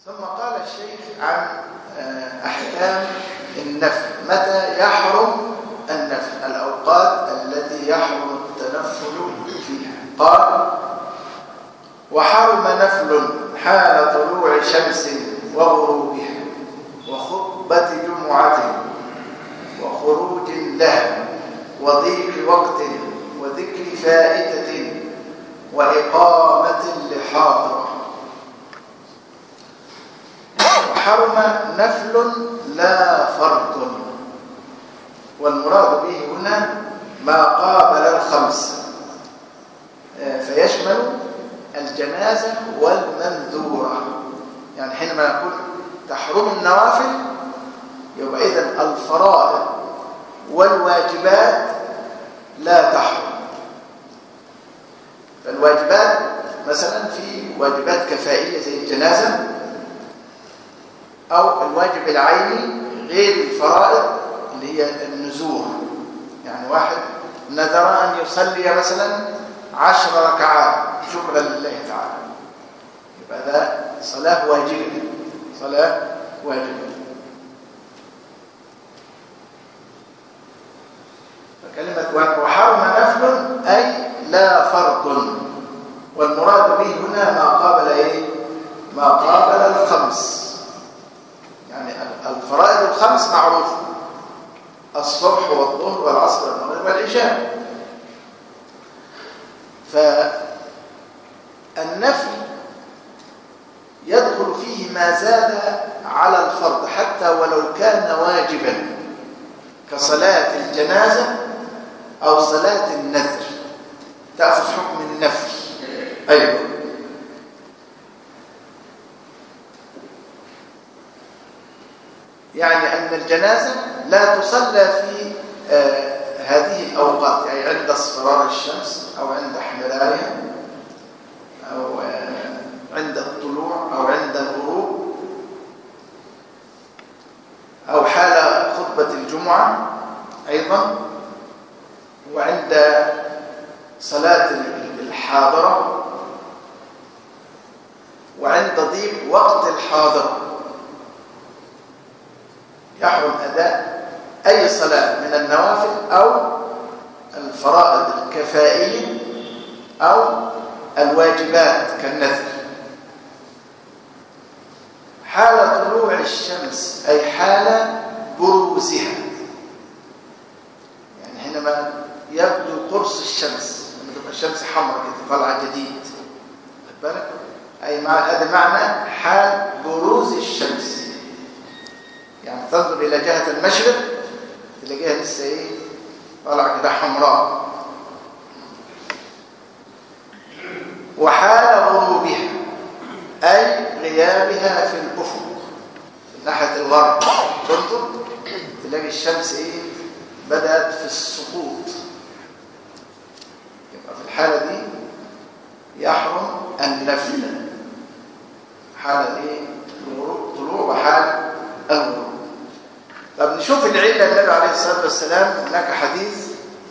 ثم قال الشيخ عن أحكام النفل. متى يحرم النفل؟ الأوقات التي يحرم التنفل فيها. قال: وحرم نفل حال طلوع شمس وغروبها وخطبة جمعة وخروج لها وضيق وقت وذكر فائتة وإقامة لحاضرة. وحرم نفل لا فرض، والمراد به هنا ما قابل الخمس، فيشمل الجنازة والمنذورة. يعني حينما نقول تحرم النوافل يبقى إذن الفرائض والواجبات لا تحرم. فالواجبات مثلا في واجبات كفائية زي الجنازة، أو الواجب العيني غير الفرائض اللي هي النذور. يعني واحد نذر أن يصلي مثلا 10 ركعات شكرا لله تعالى، يبقى ده صلاة واجبة، صلاة واجبة. فكلمة وحرم نفل أي لا فرض، والمراد به هنا ما قابل إيه؟ ما قابل الخمس. يعني الفرائض الخمس معروفة: الصبح والظهر والعصر والمغرب والعشاء. فالنفل يدخل فيه ما زاد على الفرض حتى ولو كان واجبا، كصلاة الجنازة أو صلاة النذر، تأخذ حكم النفل أيضا. يعني أن الجنازة لا تصلى في هذه الأوقات، يعني عند اصفرار الشمس أو عند احمرارها أو عند الطلوع أو عند الغروب أو حال خطبة الجمعة أيضا، وعند صلاة الحاضرة، وعند ضيق وقت الحاضرة. يحرم أداء أي صلاة من النوافل أو الفرائض الكفائية أو الواجبات كالنذر. حال طلوع الشمس أي حال بروزها، يعني حينما يبدو قرص الشمس، لما تبقى الشمس حمراء كده طالعة جديد، خد بالك؟ أي هذا معنى حال بروز الشمس. يعني تنظر إلى جهة المشرق تلاقيها لسه إيه؟ طالعة كده حمراء. وحال غروبها أي غيابها في الأفق، في ناحية الغرب، تنظر تلاقي الشمس إيه؟ بدأت في السقوط. يبقى في الحالة دي يحرم النفل، حال إيه؟ طلوع وحال الغروب. طب نشوف العلة. النبي عليه الصلاة والسلام هناك حديث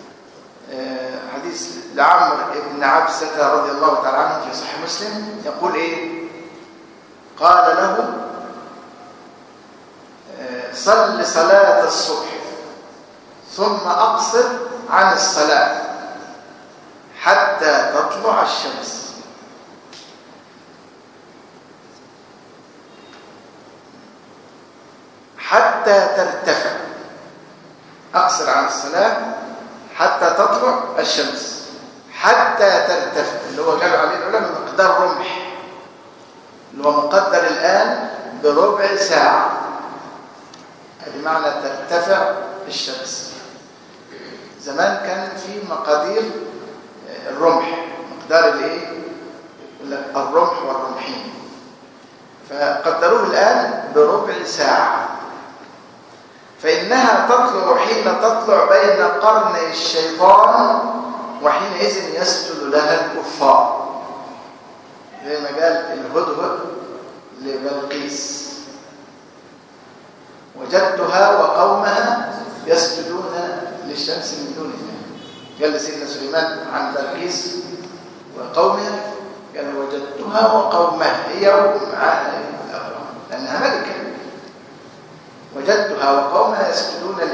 لعمرو بن عبسة رضي الله تعالى عنه في صحيح مسلم، يقول إيه؟ قال له: صل صلاة الصبح ثم أقصر عن الصلاة حتى تطلع الشمس. حتى ترتفع، أقصر عن الصلاة حتى تطلع الشمس. حتى ترتفع اللي هو قالوا عليه العلماء مقدار رمح، اللي هو مقدر الآن بربع ساعة. هذه معنى ترتفع الشمس. زمان كان في مقادير الرمح، مقدار الايه؟ الرمح والرمحين، فقدروه الآن بربع ساعة. فإنها تطلع حين تطلع بين قرني الشيطان، وحينئذ يسجد لها الكفار، زي ما قال الهدهد لبلقيس: وجدتها وقومها يسجدون للشمس من دون الله. قال لسيدنا سليمان عن بلقيس وقومها، قال: وجدتها وقومها، هي ومعها الأقوام.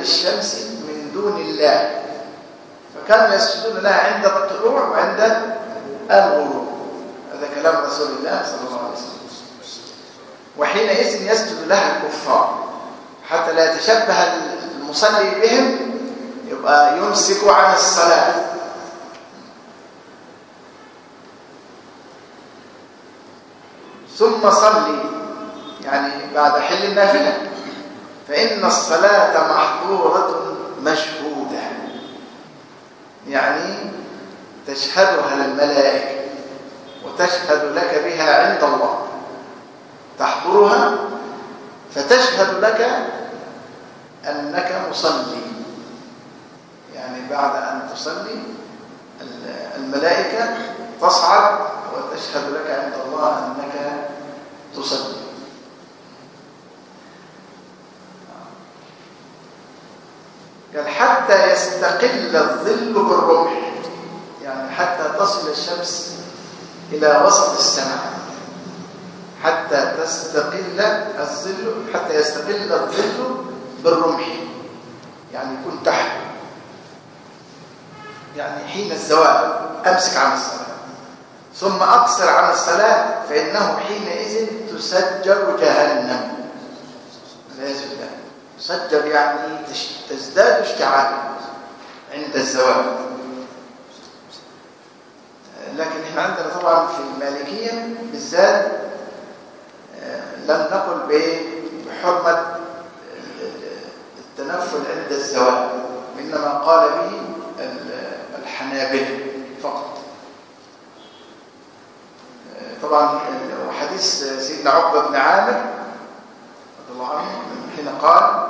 للشمس من دون الله، فكانوا يسجدون لها عند الطلوع وعند الغروب. هذا كلام رسول الله صلى الله عليه وسلم. وحينئذ يسجد لها الكفار حتى لا يتشبه المصلي بهم، يبقى يمسك عن الصلاة. ثم صلي يعني بعد حل النافلة، فإن الصلاة محظورة مشهودة، يعني تشهدها الملائكة وتشهد لك بها عند الله، تحضرها فتشهد لك أنك مصلي. يعني بعد أن تصلي الملائكة تصعد وتشهد لك عند الله أنك تصلي. قال حتى يستقل الظل بالرمح، يعني حتى تصل الشمس إلى وسط السماء، حتى تستقل الظل، حتى يستقل الظل بالرمح، يعني يكون تحت، يعني حين الزوال أمسك عن الصلاة ثم أقصر عن الصلاة، فإنه حينئذ تسجر جهنم. والعياذ بالله. تسجر يعني تزداد اشتعالا عند الزوال. لكن احنا عندنا طبعا في المالكية بالذات لم نقل بحرمة التنفل عند الزوال، إنما قال به الحنابلة فقط. طبعا حديث سيدنا عقبة بن عامر رضي الله عنه حين قال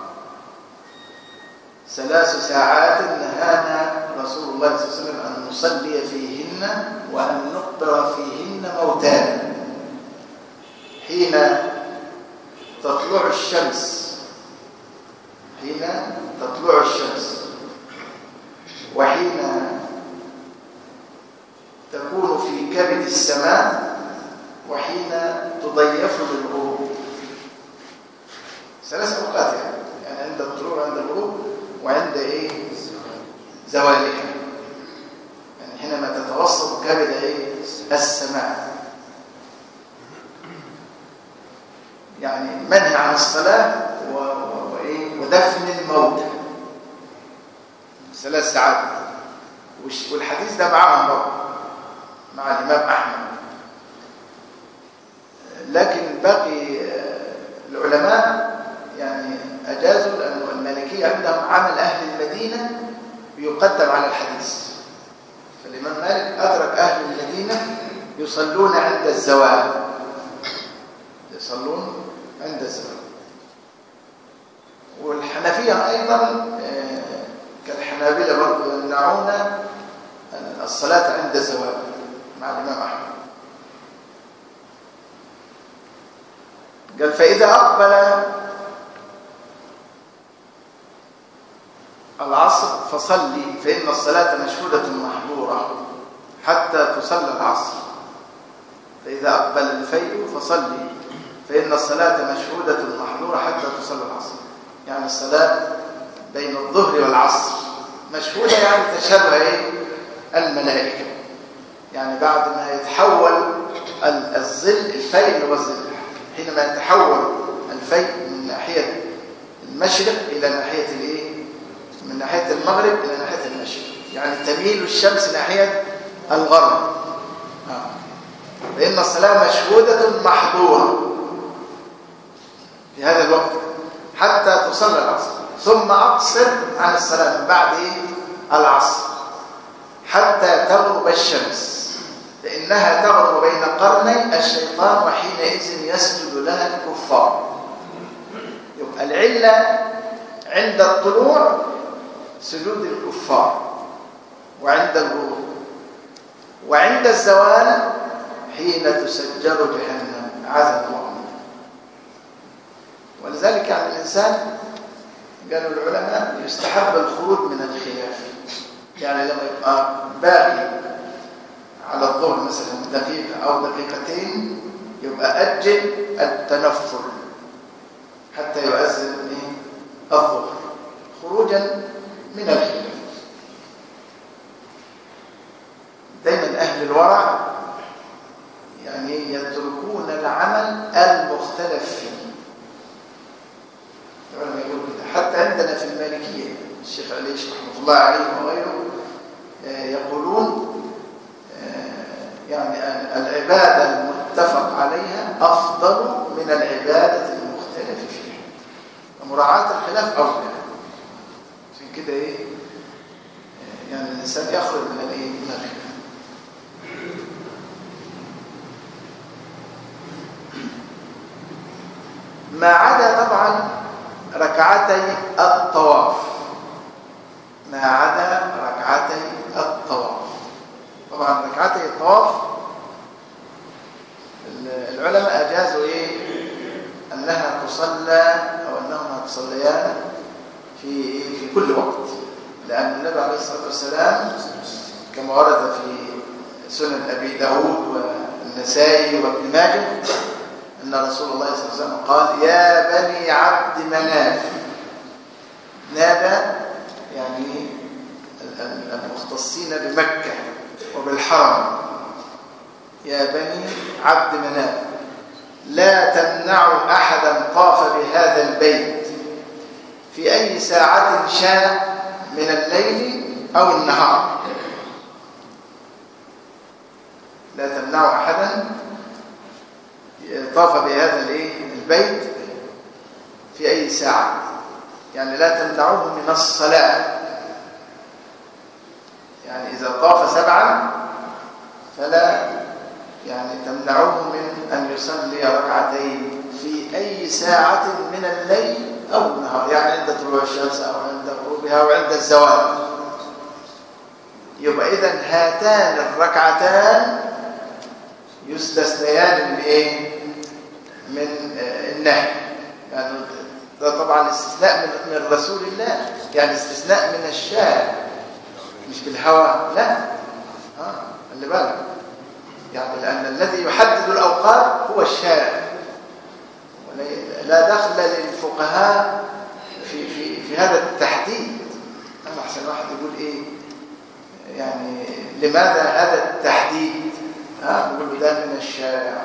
3 ساعات نهانا رسول الله صلى الله عليه وسلم أن نصلي فيهن وأن نقبر فيهن موتانا، حين تطلع الشمس، حين تطلع الشمس، وحين تكون في كبد السماء، وحين تضيف للغروب. 3 أوقات يعني عند الطلوع وعند الغروب وعند زوالها، يعني حينما تتوسط كبد السماء. يعني منهي عن الصلاة ودفن الموتى 3 ساعات. والحديث ده معاهم برضه مع الإمام أحمد. لكن باقي العلماء يعني أجازوا، لأن المالكية عندهم عمل أهل المدينة يقدم على الحديث. فالإمام مالك أدرك أهل المدينة يصلون عند الزوال، يصلون عند الزوال. والحنفية أيضا كالحنابلة برضه يمنعون الصلاة عند الزوال مع الإمام أحمد. قال فإذا أقبل العصر فصلي، فإن الصلاة مشهودة محظورة حتى تصلى العصر. فإذا أقبل الفيء فصلي، فإن الصلاة مشهودة محظورة حتى تصلى العصر. يعني الصلاة بين الظهر والعصر مشهودة، يعني تشهدها الملائكة. يعني بعد ما يتحول الظل، الفيء اللي هو الظل، حينما يتحول الفيء من ناحية المشرق إلى ناحية من ناحية المغرب إلى ناحية المشرق، يعني تميل الشمس ناحية الغرب. فإن الصلاة مشهودة محظورة في هذا الوقت حتى تصلى العصر، ثم أقصر عن الصلاة من بعد العصر حتى تغرب الشمس، فإنها تغرب بين قرني الشيطان، وحينئذ يسجد لها الكفار. يبقى العلة عند الطلوع سجود الكفار، وعند الغروب، وعند الزوال حين تسجر جهنم عاذنا الله منها. ولذلك يعني الإنسان قالوا العلماء يستحب الخروج من الخلاف. يعني لما يبقى باقي على الظهر مثلا دقيقة أو دقيقتين، يبقى أجل التنفل حتى يؤذن الظهر، العمل المختلف فيه. العلماء يقول كده، حتى عندنا في المالكية الشيخ عليش رحمة الله عليه وغيره يقولون يعني العبادة المتفق عليها أفضل من العبادة المختلف فيها، ومراعاة الخلاف أولى. عشان كده يعني الإنسان يخرج من الخلاف. ما عدا طبعا ركعتي الطواف، ما عدا ركعتي الطواف. طبعا ركعتي الطواف العلماء أجازوا أنها تصلى أو أنهما تصليان في كل وقت، لأن النبي عليه الصلاة والسلام كما ورد في سنن أبي داود والنسائي وابن ماجه أن رسول الله صلى الله عليه وسلم قال: يا بني عبد مناف. نادى يعني المختصين بمكة وبالحرم: يا بني عبد مناف، لا تمنعوا أحدا طاف بهذا البيت في أي ساعة شاء من الليل أو النهار. لا تمنعوا أحدا طاف بهذا البيت في أي ساعة، يعني لا تمنعوه من الصلاة. يعني إذا طاف 7 فلا يعني تمنعوه من أن يصلي ركعتين في أي ساعة من الليل أو النهار، يعني عند طلوع الشمس أو عند غروبها أو عند الزوال. يبقى إذن هاتان الركعتان يستثنيان من النهي. يعني ده طبعا استثناء من رسول الله، يعني استثناء من الشارع مش بالهوى، لا خلي بالك، يعني لأن الذي يحدد الأوقات هو الشارع، لا دخل للفقهاء في هذا التحديد. أنا أحسن واحد يقول يعني لماذا هذا التحديد؟ بيقول ده من الشارع.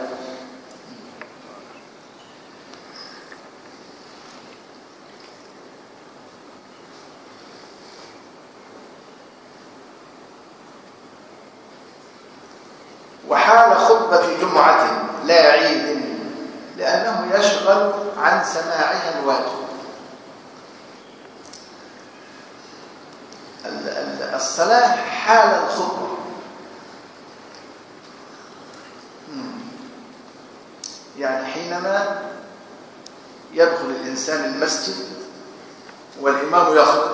وحال خطبة جمعة لا عيد لأنه يشغل عن سماعها الواجب. الصلاة حال الخطبة، يعني حينما يدخل الإنسان المسجد والإمام يخطب،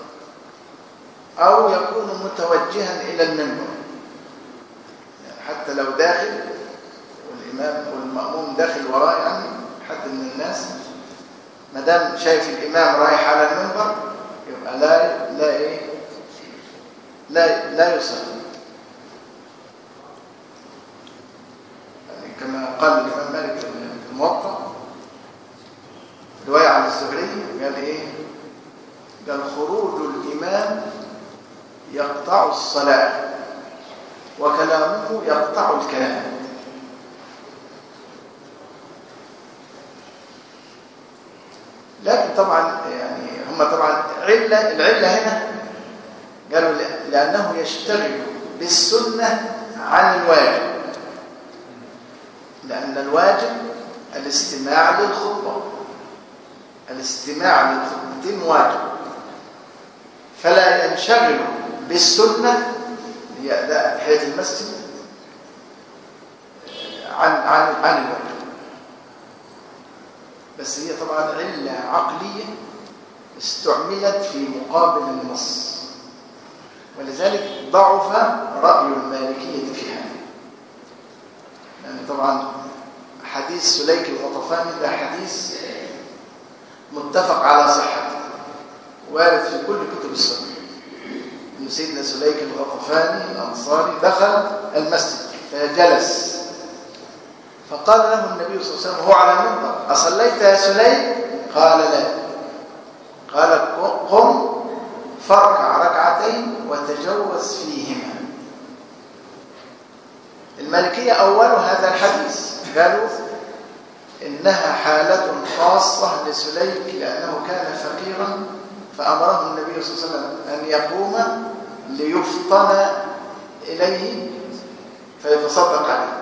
أو يكون متوجها إلى المنبر، حتى لو داخل والإمام والمأموم داخل وراه، يعني حد من الناس ما دام شايف الإمام رايح على المنبر يبقى لا يصلي. يعني كما قال الإمام مالك في الموطأ رواية عن الزهري قال: خروج الإمام يقطع الصلاة وكلامه يقطع الكلام. لكن طبعا يعني هم طبعا العلة هنا قالوا لأنه يشتغل بالسنة عن الواجب، لأن الواجب الاستماع للخطبة، الاستماع للخطبتين واجب، فلا ينشغل بالسنة هي أداء تحية المسجد عن الواجب. بس هي طبعا علة عقلية استعملت في مقابل النص، ولذلك ضعف رأي المالكية في هذا. يعني طبعا حديث سليك الغطفاني ده حديث متفق على صحته، وارد في كل كتب السنة، إن سيدنا سليك الغطفاني الأنصاري دخل المسجد فجلس، فقال له النبي صلى الله عليه وسلم وهو على المنبر: أصليت يا سليك؟ قال: لا. قال: قم فاركع ركعتين وتجوز فيهما. المالكية أولوا هذا الحديث، قالوا إنها حالة خاصة لسليك لأنه كان فقيرا فأمره النبي صلى الله عليه وسلم أن يقوم ليفطن إليه فيتصدق عليه.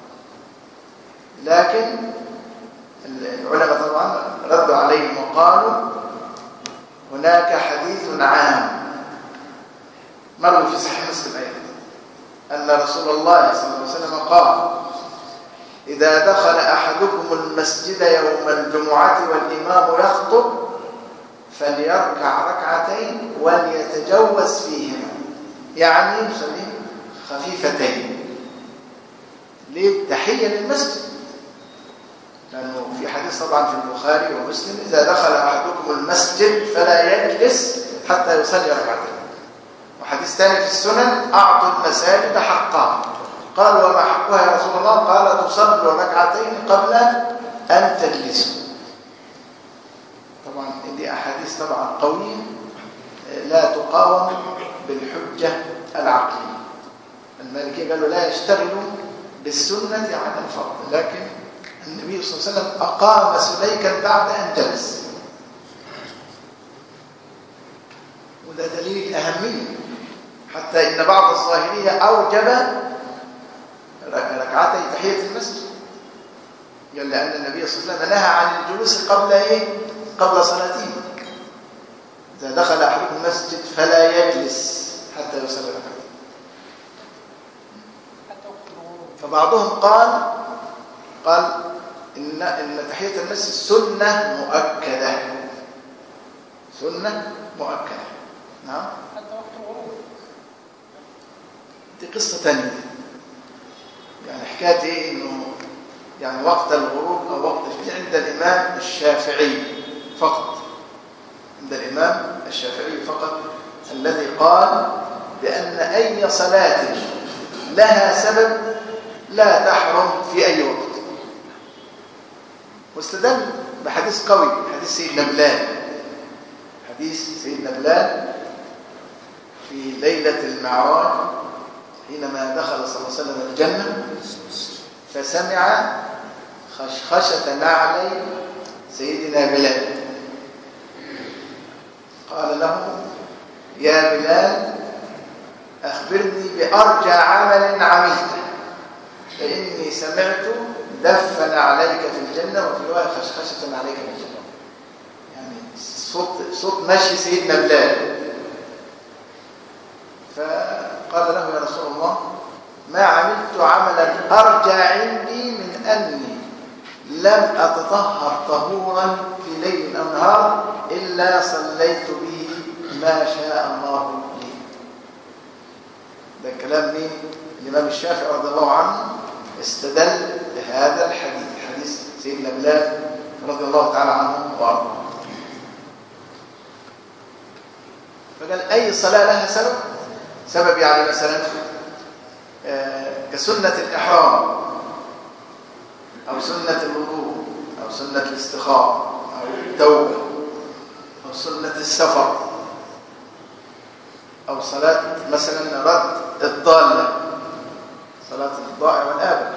لكن العلماء طبعا ردوا عليهم وقالوا هناك حديث عام مروي في صحيح مسلم أيضا أن رسول الله صلى الله عليه وسلم قال إذا دخل أحدكم المسجد يوم الجمعة والإمام يخطب فليركع ركعتين وليتجوز فيهما، يعني يصلي خفيفتين للتحية للمسجد، لأنه في حديث طبعا في البخاري ومسلم إذا دخل أحدكم المسجد فلا يجلس حتى يصلي ركعتين. وحديث ثاني في السنن أعطوا المساجد حقها. قال وما حقها يا رسول الله؟ قال تصلوا ركعتين قبل أن تجلسوا. طبعا دي أحاديث طبعا قوية لا تقاوم بالحجة العقلية. المالكية قالوا لا يشتغلوا بالسنة عن الفرض، لكن النبي صلى الله عليه وسلم أقام سليكا بعد أن جلس، وده دليل الأهمية، حتى إن بعض الظاهرية أوجب ركعتي تحية المسجد، قال لأن النبي صلى الله عليه وسلم نهى عن الجلوس قبل قبل صلاته. إذا دخل أحدكم المسجد فلا يجلس حتى يصلي ركعتين. فبعضهم قال إن تحية المسجد سنة مؤكدة، سنة مؤكدة. نعم، حتى وقت الغروب. دي قصة ثانية، يعني حكاية إيه؟ إنه يعني وقت الغروب أو وقت عند الإمام الشافعي فقط، عند الإمام الشافعي فقط الذي قال بأن أي صلاة لها سبب لا تحرم في أي وقت، واستدل بحديث قوي، حديث سيدنا بلال، حديث سيدنا بلال في ليلة المعراج حينما دخل صلى الله عليه وسلم الجنة فسمع خشخشة نعلي سيدنا بلال، قال له يا بلال أخبرني بأرجى عمل عملته فإني سمعت دفن عليك في الجنة وفي رواية خشخشة عليك في الجنة. يعني صوت مشي سيدنا بلال. فقال له يا رسول الله ما عملت عملا أرجى عندي من أني لم أتطهر طهورا في ليل أو نهار إلا صليت به ما شاء الله لي. ده كلام مين؟ الإمام الشافعي رضي الله عنه استدل بهذا الحديث، حديث سيدنا بلال رضي الله تعالى عنه وارضاه. فقال أي صلاة لها سبب، يعني مثلا كسنة الإحرام أو سنة الوضوء أو سنة الاستخارة أو التوبة أو سنة السفر أو صلاة مثلا رد الضالة، صلاة الضائع والآبق،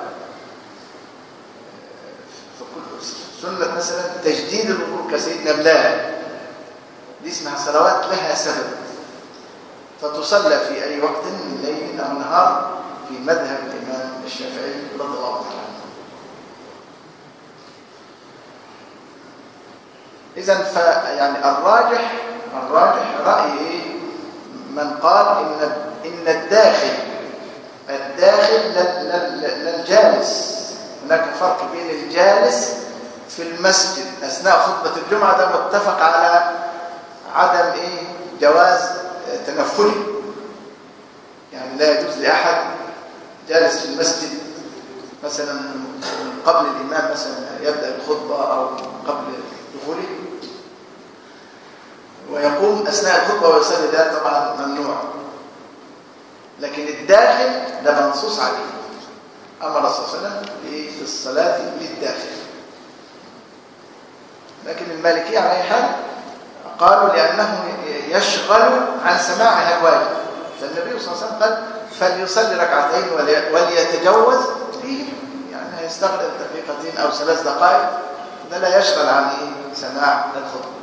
سنة مثلا تجديد الوضوء كسيدنا بلال، دي اسمها صلوات لها سبب فتصلى في أي وقت من ليل أو نهار في مذهب الإمام الشافعي رضي الله تعالى عنه. إذن يعني الراجح رأي من قال إن الداخل للجالس، هناك فرق بين الجالس في المسجد أثناء خطبة الجمعة، ده متفق على عدم جواز تنفلي، يعني لا يجوز لأحد جالس في المسجد مثلا من قبل الإمام مثلا يبدأ الخطبة أو قبل دخوله ويقوم أثناء الخطبة ويصلي، ده طبعا ممنوع. لكن الداخل ده منصوص عليه، أمر الرسول صلى الله عليه وسلم بالصلاة للداخل. لكن المالكية على أي حال قالوا لأنه يشغل عن سماعها الواجب، فالنبي صلى الله عليه وسلم قال فليصلي ركعتين وليتجوز فيه، يعني هيستغرق دقيقتين أو 3 دقائق ده لا يشغل عن سماع الخطبة.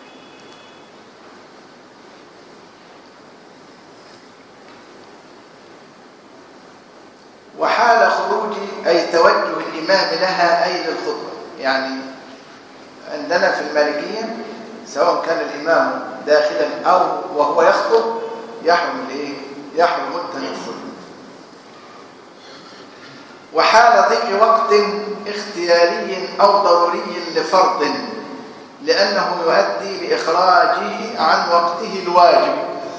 وحال خروج أي توجه الإمام لها أي للخطبة. يعني عندنا في المالكية سواء كان الإمام داخلا أو وهو يخطب يحرم يحرم التنفل. وحال ضيق وقت اختياري أو ضروري لفرض لأنه يؤدي لإخراجه عن وقته الواجب.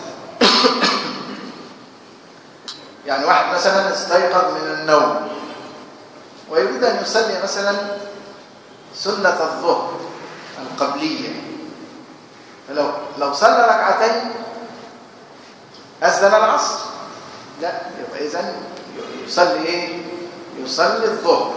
يعني واحد مثلا استيقظ من النوم ويريد أن يصلي مثلا سنة الظهر القبلية، فلو صلى ركعتين أذن العصر، لا يبقى إذن يصلي يصلي الظهر،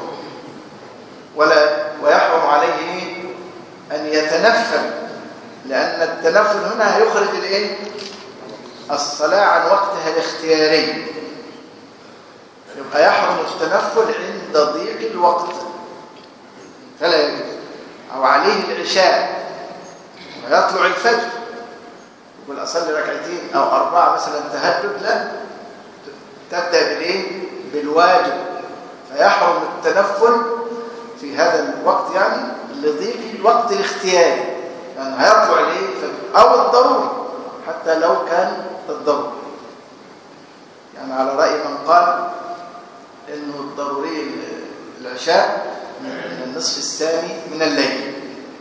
ويحرم عليه أن يتنفل، لأن التنفل هنا يخرج الصلاة عن وقتها الاختياري. يبقى يحرم التنفل عند ضيق الوقت فلا يجوز. أو عليه العشاء ويطلع الفجر يقول أصلي ركعتين أو 4 مثلا تهجد، لا، تبدأ بالواجب، فيحرم التنفل في هذا الوقت يعني لضيق الوقت الاختياري، يعني هيطلع أو الضروري حتى لو كان الضروري. يعني على رأي من قال إنه الضروري العشاء من النصف الثاني من الليل.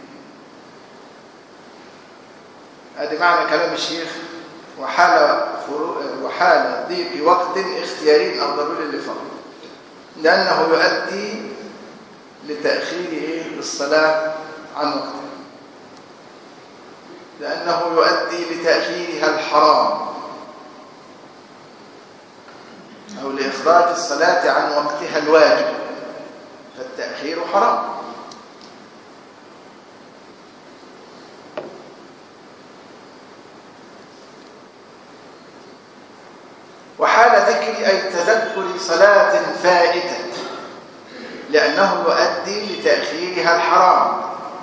هذا معنى كلام الشيخ. وحال ضيق وقت اختياري أو ضروري لفرض لأنه يؤدي لتأخير الصلاة عن وقتها، لأنه يؤدي لتأخيرها الحرام أو لإخراج الصلاة عن وقتها الواجب، فالتأخير حرام. وحال ذكر أي تذكر صلاة فائتة لأنه يؤدي لتأخيرها الحرام،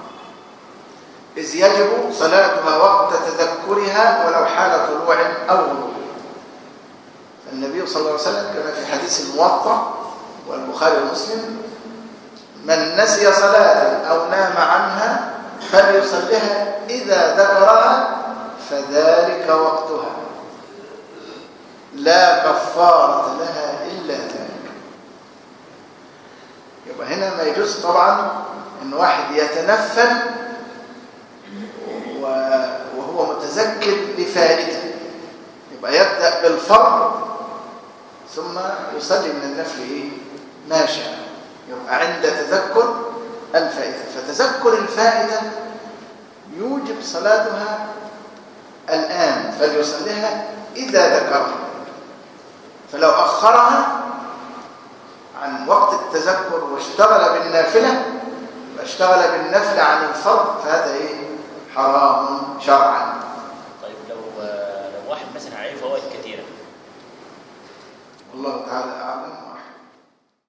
إذ يجب صلاتها وقت تذكرها ولو حال طلوع أو غروب. النبي صلى الله عليه وسلم كما في حديث الموطأ والبخاري ومسلم: من نسي صلاة أو نام عنها فليصليها إذا ذكرها فذلك وقتها لا كفارة لها إلا ذلك. يبقى هنا ما يجوز طبعا إن واحد يتنفل وهو متذكر لفائدة، يبقى يبدأ بالفرض ثم يصلي من النفل ما شاء، يبقى عند تذكر الفائدة. فتذكر الفائدة يوجب صلاتها الآن، فليصليها إذا ذكرها. فلو أخرها عن وقت التذكر واشتغل بالنافلة يبقى اشتغل بالنفل عن الفرض، فهذا حرام شرعا. طيب لو واحد مثلا عليه فوائد كثيرة، والله تعالى أعلم.